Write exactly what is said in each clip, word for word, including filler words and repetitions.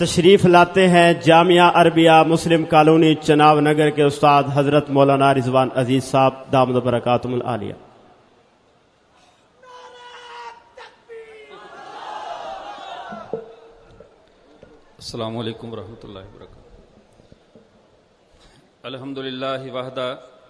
تشریف لاتے ہیں جامعہ عربیہ مسلم کالونی چناو نگر کے استاد حضرت مولانا رضوان عزیز صاحب دامت برکاتہم العالیہ۔ السلام علیکم ورحمۃ اللہ وبرکاتہ۔ الحمدللہ وحدہ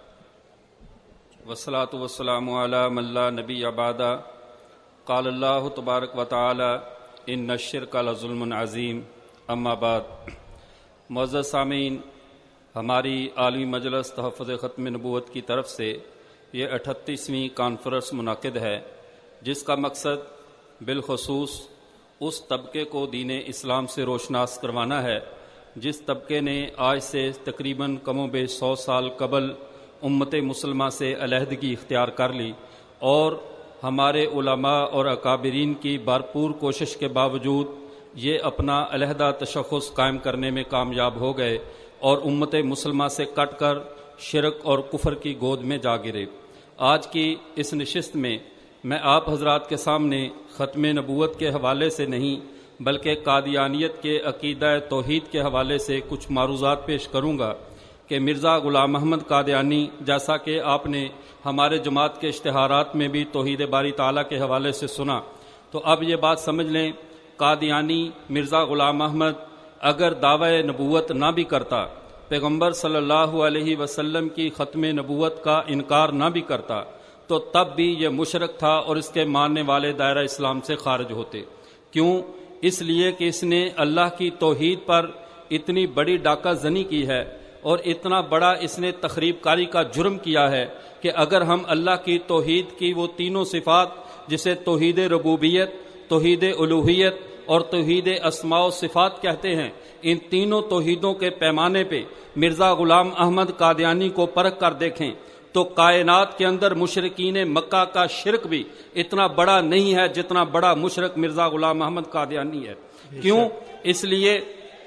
والصلاۃ والسلام علی من لا نبی بعدہ۔ قال اللہ تبارک و تعالی ان الشرک لظلم عظیم۔ اما بعد، معزز سامعین، ہماری عالمی مجلس تحفظ ختم نبوت کی طرف سے یہ اٹھتیسویں کانفرنس منعقد ہے، جس کا مقصد بالخصوص اس طبقے کو دین اسلام سے روشناس کروانا ہے جس طبقے نے آج سے تقریباً کم و بیش سو سال قبل امت مسلمہ سے علیحدگی اختیار کر لی، اور ہمارے علماء اور اکابرین کی بھرپور کوشش کے باوجود یہ اپنا علیحدہ تشخص قائم کرنے میں کامیاب ہو گئے اور امت مسلمہ سے کٹ کر شرک اور کفر کی گود میں جا گرے۔ آج کی اس نشست میں میں آپ حضرات کے سامنے ختم نبوت کے حوالے سے نہیں بلکہ قادیانیت کے عقیدہ توحید کے حوالے سے کچھ معروضات پیش کروں گا کہ مرزا غلام احمد قادیانی، جیسا کہ آپ نے ہمارے جماعت کے اشتہارات میں بھی توحید باری تعالیٰ کے حوالے سے سنا، تو اب یہ بات سمجھ لیں، قادیانی مرزا غلام احمد اگر دعوی نبوت نہ بھی کرتا، پیغمبر صلی اللہ علیہ وسلم کی ختم نبوت کا انکار نہ بھی کرتا، تو تب بھی یہ مشرک تھا اور اس کے ماننے والے دائرہ اسلام سے خارج ہوتے۔ کیوں؟ اس لیے کہ اس نے اللہ کی توحید پر اتنی بڑی ڈاکہ زنی کی ہے اور اتنا بڑا اس نے تخریب کاری کا جرم کیا ہے کہ اگر ہم اللہ کی توحید کی وہ تینوں صفات، جسے توحید ربوبیت، توحید الوہیت اور توحید اسماء و صفات کہتے ہیں، ان تینوں توحیدوں کے پیمانے پہ مرزا غلام احمد قادیانی کو پرکھ کر دیکھیں تو کائنات کے اندر مشرکین مکہ کا شرک بھی اتنا بڑا نہیں ہے جتنا بڑا مشرک مرزا غلام احمد قادیانی ہے۔ کیوں؟ اس لیے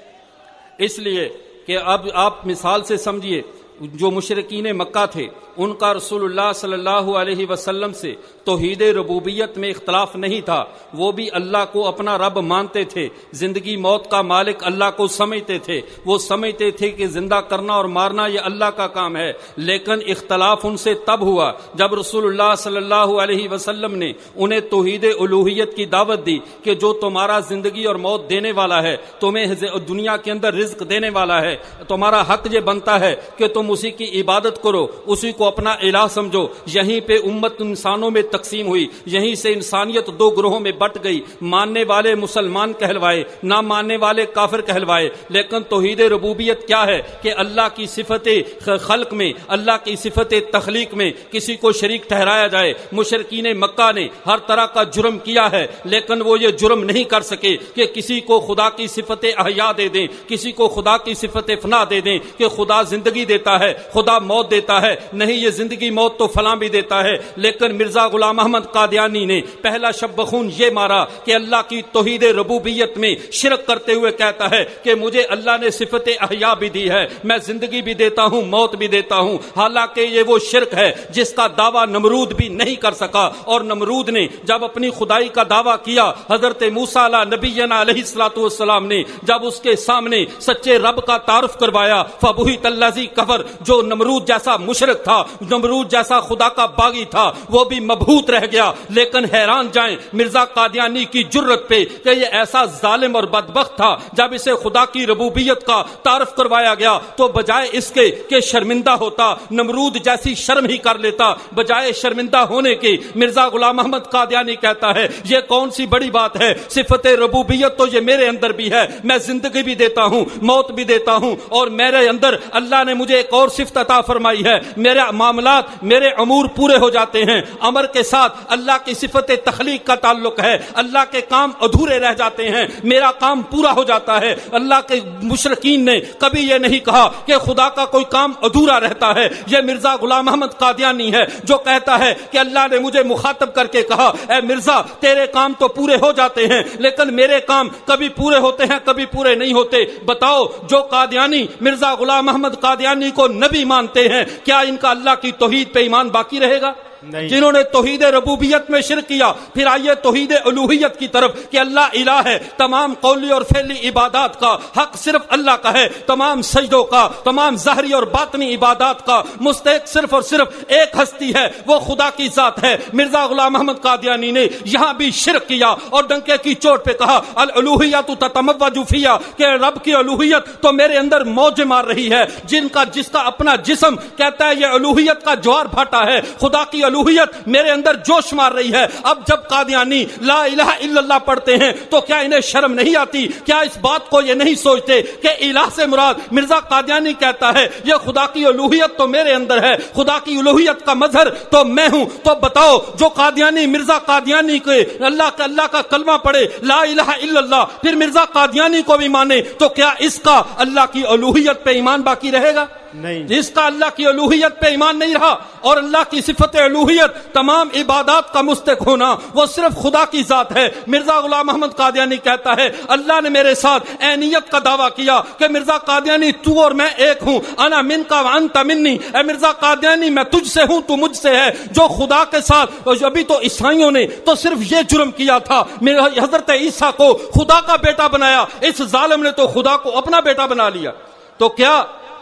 اس لیے کہ اب آپ مثال سے سمجھیے، جو مشرکین مکہ تھے ان کا رسول اللہ صلی اللہ علیہ وسلم سے توحید ربوبیت میں اختلاف نہیں تھا، وہ بھی اللہ کو اپنا رب مانتے تھے، زندگی موت کا مالک اللہ کو سمجھتے تھے، وہ سمجھتے تھے کہ زندہ کرنا اور مارنا یہ اللہ کا کام ہے، لیکن اختلاف ان سے تب ہوا جب رسول اللہ صلی اللہ علیہ وسلم نے انہیں توحید الوہیت کی دعوت دی کہ جو تمہارا زندگی اور موت دینے والا ہے، تمہیں دنیا کے اندر رزق دینے والا ہے، تمہارا حق یہ بنتا ہے کہ تم اسی کی عبادت کرو، اسی کو اپنا الہ سمجھو۔ یہیں پہ امت انسانوں میں تقسیم ہوئی، یہیں سے انسانیت دو گروہوں میں بٹ گئی، ماننے والے مسلمان کہلوائے، نہ ماننے والے کافر کہلوائے۔ لیکن توحید ربوبیت کیا ہے کہ اللہ کی صفت خلق میں، اللہ کی صفت تخلیق میں کسی کو شریک ٹھہرایا جائے۔ مشرکین مکہ نے ہر طرح کا جرم کیا ہے، لیکن وہ یہ جرم نہیں کر سکے کہ کسی کو خدا کی صفت احیا دے دیں، کسی کو خدا کی صفت فنا دے دیں کہ خدا زندگی دیتا ہے، خدا موت دیتا ہے۔ نہیں، یہ زندگی موت تو فلاں بھی دیتا ہے، لیکن مرزا غلام احمد قادیانی نے پہلا شب بخون یہ مارا کہ اللہ کی توحید ربوبیت میں شرک کرتے ہوئے کہتا ہے کہ مجھے اللہ نے صفت احیا بھی دی ہے، میں زندگی بھی دیتا ہوں، موت بھی دیتا ہوں۔ حالانکہ یہ وہ شرک ہے جس کا دعویٰ نمرود بھی نہیں کر سکا، اور نمرود نے جب اپنی خدائی کا دعویٰ کیا، حضرت موسیٰ علیہ نبینا علیہ الصلوۃ والسلام نے جب اس کے سامنے سچے رب کا تعارف کروایا، فبہت الذی کفر، جو نمرود جیسا مشرک تھا، نمرود جیسا خدا کا باغی تھا، وہ بھی مبہوت رہ گیا۔ لیکن حیران جائیں مرزا قادیانی کی جرت پہ کہ یہ ایسا ظالم اور بدبخت تھا، جب اسے خدا کی ربوبیت کا تعارف کروایا گیا تو بجائے اس کے کہ شرمندہ ہوتا، نمرود جیسی شرم ہی کر لیتا، بجائے شرمندہ ہونے کے مرزا غلام احمد قادیانی کہتا ہے یہ کون سی بڑی بات ہے، صفت ربوبیت تو یہ میرے اندر بھی ہے، میں زندگی بھی دیتا ہوں، موت بھی دیتا ہوں، اور میرے اندر اللہ نے مجھے ایک اور صفت عطا فرمائی ہے، میرے معاملات، میرے امور پورے ہو جاتے ہیں۔ امر کے ساتھ اللہ کی صفت تخلیق کا تعلق ہے، اللہ کے کام ادھورے رہ جاتے ہیں، میرا کام پورا ہو جاتا ہے۔ اللہ کے مشرکین نے کبھی یہ نہیں کہا کہ خدا کا کوئی کام ادھورا رہتا ہے۔ یہ مرزا غلام احمد قادیانی ہے جو کہتا ہے کہ اللہ نے مجھے مخاطب کر کے کہا، اے مرزا تیرے کام تو پورے ہو جاتے ہیں لیکن میرے کام کبھی پورے ہوتے ہیں کبھی پورے نہیں ہوتے۔ بتاؤ، جو قادیانی مرزا غلام احمد قادیانی کو نبی مانتے ہیں، کیا ان کا اللہ کی توحید پہ ایمان باقی رہے گا؟ جنہوں نے توحید ربوبیت میں شرک کیا. پھر آئیے توحید الوہیت کی طرف کہ اللہ الہ ہے. تمام قولی اور فعلی عبادات کا حق صرف اللہ کا ہے. تمام سجدوں کا, تمام ظاہری اور باطنی عبادات کا مستحق صرف اور صرف ایک ہستی ہے, وہ خدا کی ذات ہے. مرزا غلام محمد قادیانی نے یہاں بھی شرک کیا اور ڈنکے کی چوٹ پہ کہا الالوہیت تتموج فیہ, کہ رب کی الوہیت تو میرے اندر موج مار رہی ہے. جن کا جس کا اپنا جسم کہتا ہے یہ الوہیت کا جوہر بھاٹا ہے, خدا کی الوہیت میرے اندر جوش مار رہی ہے. اب جب قادیانی لا الہ الا اللہ پڑھتے ہیں تو کیا انہیں شرم نہیں آتی؟ کیا اس بات کو یہ نہیں سوچتے کہ الہ سے مراد مرزا قادیانی کہتا ہے یہ خدا کی الوہیت تو میرے اندر ہے, خدا کی الوہیت کا مظہر تو میں ہوں. تو بتاؤ جو قادیانی مرزا قادیانی کے اللہ کا اللہ کا کلمہ پڑھے لا الہ الا اللہ, پھر مرزا قادیانی کو بھی مانے, تو کیا اس کا اللہ کی الوہیت پہ ایمان باقی رہے گا؟ نہیں. جس کا اللہ کی الوہیت پہ ایمان نہیں رہا اور اللہ کی صفت الوہیت تمام عبادات کا مستحق ہونا وہ صرف خدا کی ذات ہے. مرزا غلام محمد قادیانی کہتا ہے اللہ نے میرے ساتھ عینیت کا دعویٰ کیا کہ مرزا قادیانی تو اور میں ایک ہوں, انا من کا وانت منی. اے مرزا قادیانی میں تجھ سے ہوں تو مجھ سے ہے. جو خدا کے ساتھ ابھی تو عیسائیوں نے تو صرف یہ جرم کیا تھا, حضرت عیسیٰ کو خدا کا بیٹا بنایا, اس ظالم نے تو خدا کو اپنا بیٹا بنا لیا. تو کیا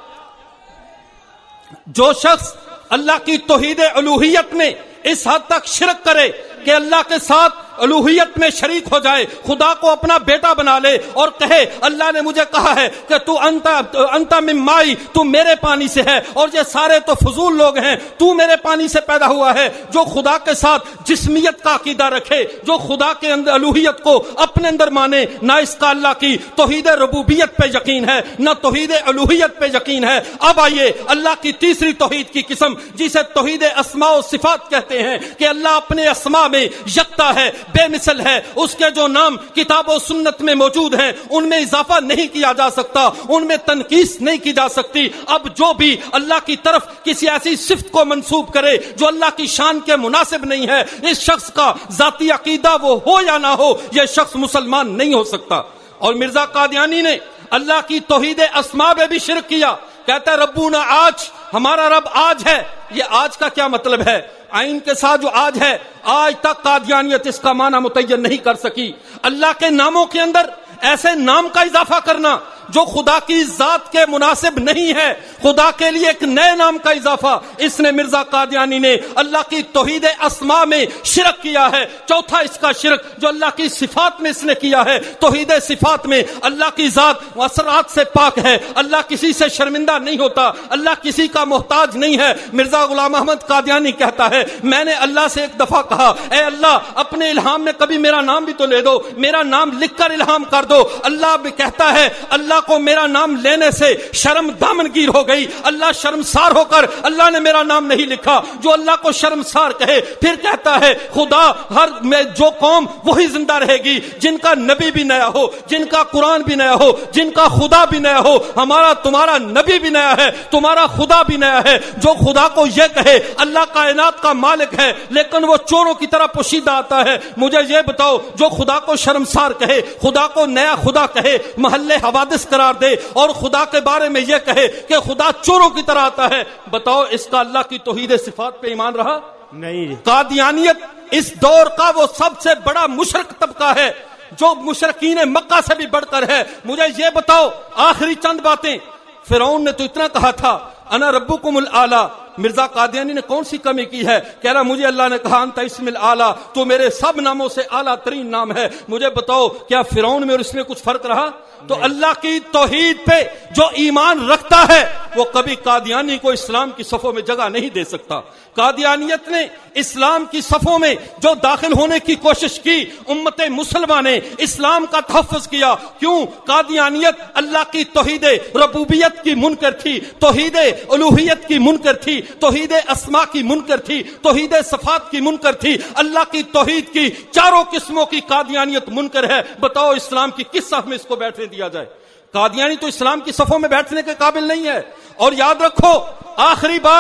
جو شخص اللہ کی توحید الوہیت میں اس حد تک شرک کرے کہ اللہ کے ساتھ الوہیت میں شریک ہو جائے, خدا کو اپنا بیٹا بنا لے اور کہے اللہ نے مجھے کہا ہے کہ تو انت انت من مائی, تو میرے پانی سے ہے اور یہ سارے تو فضول لوگ ہیں, تو میرے پانی سے پیدا ہوا ہے. جو خدا کے ساتھ جسمیت کا عقیدہ رکھے, جو خدا کے اندر الوہیت کو اپنے اندر مانے, نہ اس کا اللہ کی توحید ربوبیت پہ یقین ہے نہ توحید الوہیت پہ یقین ہے. اب آئیے اللہ کی تیسری توحید کی قسم جسے توحید اسماء و صفات کہتے ہیں, کہ اللہ اپنے اسماء میں یکتا ہے, بے مثل ہے. اس کے جو نام کتاب و سنت میں موجود ہیں ان میں اضافہ نہیں کیا جا سکتا, ان میں تنقیص نہیں کی جا سکتی. اب جو بھی اللہ کی طرف کسی ایسی صفت کو منسوب کرے جو اللہ کی شان کے مناسب نہیں ہے, اس شخص کا ذاتی عقیدہ وہ ہو یا نہ ہو, یہ شخص مسلمان نہیں ہو سکتا. اور مرزا قادیانی نے اللہ کی توحید اسماء میں بھی شرک کیا. کہتا ہے ربنا آج, ہمارا رب آج ہے. یہ آج کا کیا مطلب ہے؟ آئین کے ساتھ جو آج ہے, آج تک قادیانیت اس کا معنی متعین نہیں کر سکی. اللہ کے ناموں کے اندر ایسے نام کا اضافہ کرنا جو خدا کی ذات کے مناسب نہیں ہے, خدا کے لیے ایک نئے نام کا اضافہ, اس نے مرزا قادیانی نے اللہ کی توحید اسماء میں شرک کیا ہے. چوتھا اس کا شرک جو اللہ کی صفات میں اس نے کیا ہے, توحید صفات میں اللہ کی ذات اثرات سے پاک ہے, اللہ کسی سے شرمندہ نہیں ہوتا, اللہ کسی کا محتاج نہیں ہے. مرزا غلام احمد قادیانی کہتا ہے میں نے اللہ سے ایک دفعہ کہا اے اللہ اپنے الہام میں کبھی میرا نام بھی تو لے دو, میرا نام لکھ کر الہام کر دو. اللہ بھی کہتا ہے اللہ کو میرا نام لینے سے شرم دامنگیر ہو گئی, اللہ شرمسار ہو کر اللہ نے میرا نام نہیں لکھا. جو اللہ کو شرمسار کہے پھر کہتا ہے خدا ہر میں جو قوم وہی زندہ رہے گی جن کا نبی بھی نیا ہو, جن کا قرآن بھی نیا ہو, جن کا خدا بھی نیا ہو. ہمارا تمہارا نبی بھی نیا ہے, تمہارا خدا بھی نیا ہے. جو خدا کو یہ کہے اللہ کائنات کا مالک ہے لیکن وہ چوروں کی طرح پوشیدہ آتا ہے, مجھے یہ بتاؤ جو خدا کو شرمسار کہے, خدا کو نیا خدا کہے, محلے حوادث قرار دے اور خدا کے بارے میں یہ کہے کہ خدا چوروں کی طرح آتا ہے, بتاؤ اس کا اللہ کی توحید صفات پہ ایمان رہا؟ نہیں. قادیانیت اس دور کا وہ سب سے بڑا مشرک طبقہ ہے جو مشرکین مکہ سے بھی بڑھ کر ہے. مجھے یہ بتاؤ آخری چند باتیں, فرعون نے تو اتنا کہا تھا انا ربکم الاعلی, مرزا قادیانی نے کون سی کمی کی ہے؟ کہہ رہا مجھے اللہ نے کہا انت اسم الاعلی, تو میرے سب ناموں سے اعلیٰ ترین نام ہے. مجھے بتاؤ کیا فرعون میں اور اس میں کچھ فرق رہا؟ تو اللہ کی توحید پہ جو ایمان رکھتا ہے وہ کبھی قادیانی کو اسلام کی صفوں میں جگہ نہیں دے سکتا. قادیانیت نے اسلام کی صفوں میں جو داخل ہونے کی کوشش کی, امت مسلمہ نے اسلام کا تحفظ کیا. کیوں؟ قادیانیت اللہ کی توحید ربوبیت کی منکر تھی, توحید الوہیت کی منکر تھی, توحید اسماء کی منکر تھی, توحید صفات کی منکر تھی. اللہ کی توحید کی چاروں قسموں کی قادیانیت منکر ہے. بتاؤ اسلام کی کس صف میں اس کو بیٹھنے دیا جائے؟ قادیانی تو اسلام کی صفوں میں بیٹھنے کے قابل نہیں ہے. اور یاد رکھو آخری بات,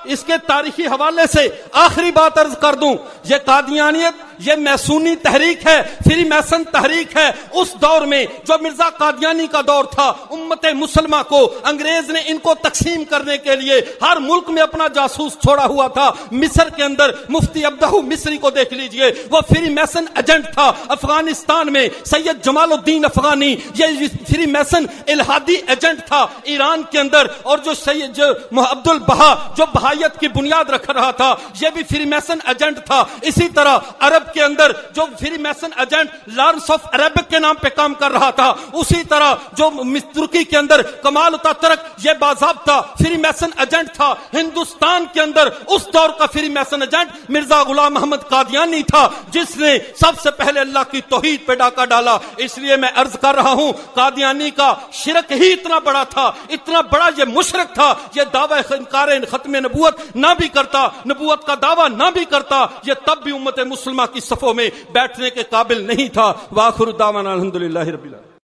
اس کے تاریخی حوالے سے آخری بات عرض کر دوں، یہ قادیانیت یہ میسونی تحریک ہے، فری میسن تحریک ہے، اس دور میں جو مرزا قادیانی کا دور تھا، امت مسلمہ کو انگریز نے ان کو تقسیم کرنے کے لیے ہر ملک میں اپنا جاسوس چھوڑا ہوا تھا۔ مصر کے اندر مفتی عبدہ مصری کو دیکھ لیجئے، وہ فری میسن ایجنٹ تھا۔ افغانستان میں سید جمال الدین افغانی یہ فری میسن الہادی ایجنٹ تھا۔ ایران کے اندر اور جو سید جو عبد البہا جو بہائیت کی بنیاد رکھ رہا تھا، یہ بھی فری میسن ایجنٹ تھا۔ اسی طرح عرب کے اندر جو free mason agent Lawrence of Arabic کے نام پہ کام کر رہا تھا، اسی طرح جو ترکی کے اندر کمال اتاترک یہ باضابطہ فری میسن ایجنٹ تھا۔ ہندوستان کے اندر اس دور کا free mason agent Mirza Ghulam محمد قادیانی تھا، جس نے سب سے پہلے اللہ کی توحید پہ ڈاکہ ڈالا۔ اس لیے میں عرض کر رہا ہوں، قادیانی کا شرک ہی اتنا بڑا تھا، اتنا بڑا یہ مشرک تھا، یہ دعوی انکار ختم نبوت نہ بھی کرتا، نبوت کا دعویٰ نہ بھی کرتا، یہ تب بھی امت مسلمہ کی صفوں میں بیٹھنے کے قابل نہیں تھا۔ وآخر دعوانا الحمدللہ رب العالمین۔